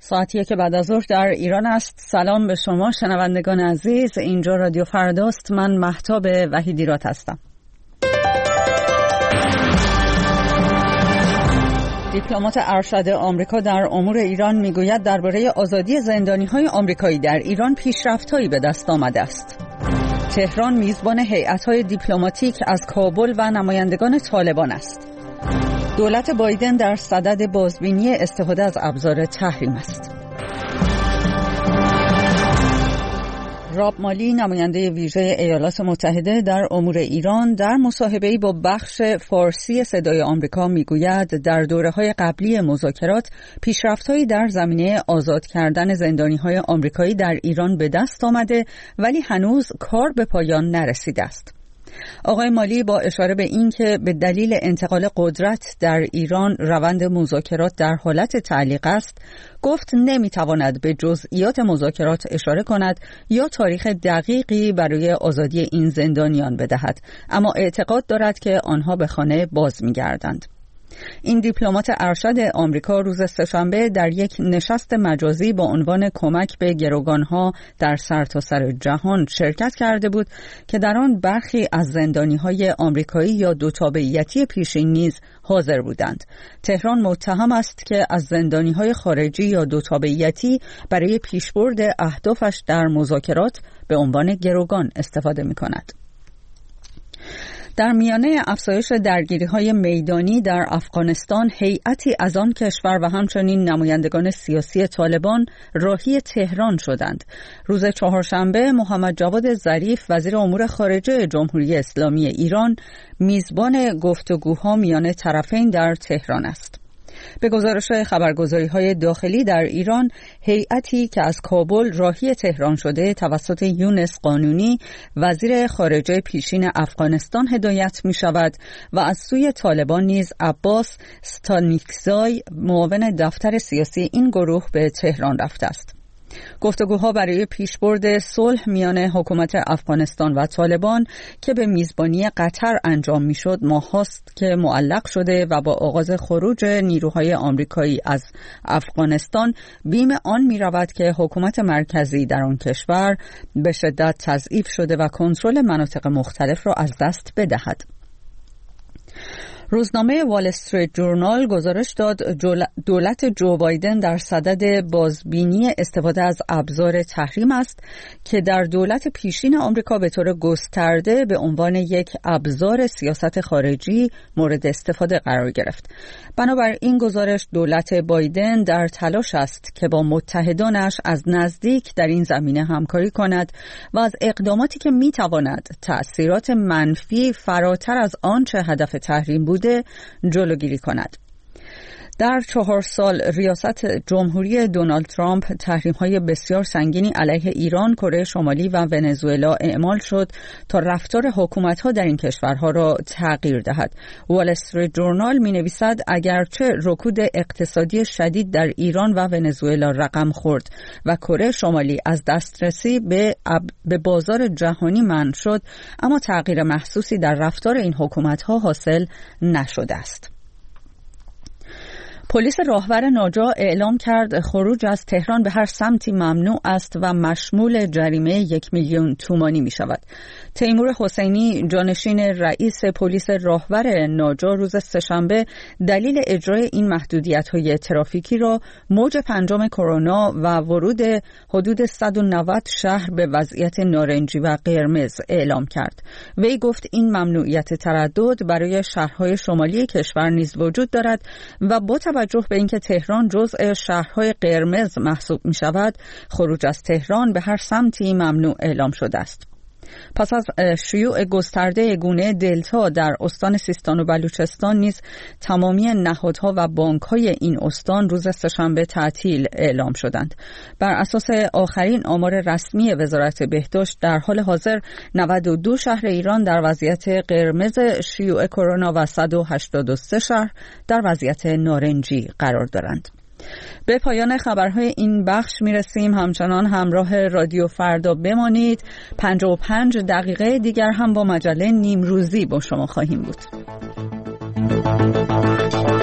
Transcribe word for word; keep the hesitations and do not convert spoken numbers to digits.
ساعتیه که بعد از ظهر در ایران است. سلام به شما شنوندگان عزیز، اینجا رادیو فرداست. من مهتاب وحیدیرات هستم. دیپلمات ارشد آمریکا در امور ایران میگوید درباره آزادی زندانی‌های آمریکایی در ایران پیشرفت‌هایی به دست آمده است. تهران میزبان هیئت‌های دیپلماتیک از کابل و نمایندگان طالبان است. دولت بایدن در صدد بازبینی استفاده از ابزار تحریم است. راب مالی، نماینده ویژه ایالات متحده در امور ایران، در مصاحبه‌ای با بخش فارسی صدای آمریکا میگوید در دوره‌های قبلی مذاکرات پیشرفت‌هایی در زمینه آزاد کردن زندانی‌های آمریکایی در ایران به دست آمده، ولی هنوز کار به پایان نرسیده است. آقای مالی با اشاره به این که به دلیل انتقال قدرت در ایران روند مذاکرات در حالت تعلیق است، گفت نمیتواند به جزئیات مذاکرات اشاره کند یا تاریخ دقیقی برای آزادی این زندانیان بدهد، اما اعتقاد دارد که آنها به خانه باز میگردند. این دیپلمات ارشد آمریکا روز سه‌شنبه در یک نشست مجازی با عنوان کمک به گروگانها در سرتاسر جهان شرکت کرده بود که در آن برخی از زندانی‌های آمریکایی یا دو تابعیتی پیشین نیز حاضر بودند. تهران متهم است که از زندانی‌های خارجی یا دو تابعیتی برای پیشبرد اهدافش در مذاکرات به عنوان گروگان استفاده می‌کند. در میانه افزایش درگیری‌های میدانی در افغانستان، هیئتی از آن کشور و همچنین نمایندگان سیاسی طالبان راهی تهران شدند. روز چهارشنبه محمد جواد ظریف، وزیر امور خارجه جمهوری اسلامی ایران، میزبان گفتگوها میان طرفین در تهران است. به گزارش خبرگزاری‌های داخلی در ایران، هیئتی که از کابل راهی تهران شده توسط یونس قانونی، وزیر خارجه پیشین افغانستان هدایت می‌شود و از سوی طالبان نیز عباس ستانیکزای، معاون دفتر سیاسی این گروه، به تهران رفته است. گفتگوها برای پیشبرد صلح میان حکومت افغانستان و طالبان که به میزبانی قطر انجام میشد ماهاست که معلق شده و با آغاز خروج نیروهای آمریکایی از افغانستان بیم آن می رود که حکومت مرکزی در آن کشور به شدت تضعیف شده و کنترل مناطق مختلف را از دست بدهد. روزنامه وال استریت جورنال گزارش داد دولت جو بایدن در صدد بازبینی استفاده از ابزار تحریم است که در دولت پیشین آمریکا به طور گسترده به عنوان یک ابزار سیاست خارجی مورد استفاده قرار گرفت. بنابر این گزارش دولت بایدن در تلاش است که با متحدانش از نزدیک در این زمینه همکاری کند و از اقداماتی که میتواند تأثیرات منفی فراتر از آنچه هدف تحریم بود جلوگیری کند. در چهار سال ریاست جمهوری دونالد ترامپ تحریم‌های بسیار سنگینی علیه ایران، کره شمالی و ونزوئلا اعمال شد تا رفتار حکومت‌ها در این کشورها را تغییر دهد. وال استریت جورنال می‌نویسد اگرچه رکود اقتصادی شدید در ایران و ونزوئلا رقم خورد و کره شمالی از دسترسی به به بازار جهانی منع شد، اما تغییر محسوسی در رفتار این حکومت‌ها حاصل نشده است. پلیس راهور ناجا اعلام کرد خروج از تهران به هر سمتی ممنوع است و مشمول جریمه یک میلیون تومانی می شود. تیمور حسینی، جانشین رئیس پلیس راهور ناجا، روز سه‌شنبه دلیل اجرای این محدودیت‌های ترافیکی را موج پنجم کرونا و ورود حدود صد و نود شهر به وضعیت نارنجی و قرمز اعلام کرد. وی گفت این ممنوعیت تردد برای شهرهای شمالی کشور نیز وجود دارد و با توجه به اینکه تهران جزء شهرهای قرمز محسوب می شود، خروج از تهران به هر سمتی ممنوع اعلام شده است. پس از شیوع گسترده گونه دلتا در استان سیستان و بلوچستان نیز تمامی نهادها و بانک‌های این استان روز سه‌شنبه تعطیل اعلام شدند. بر اساس آخرین آمار رسمی وزارت بهداشت، در حال حاضر نود و دو شهر ایران در وضعیت قرمز شیوع کرونا و صد و هشتاد و سه شهر در وضعیت نارنجی قرار دارند. به پایان خبرهای این بخش میرسیم. همچنان همراه رادیو فردا بمانید. پنجاه و پنج دقیقه دیگر هم با مجله نیمروزی با شما خواهیم بود.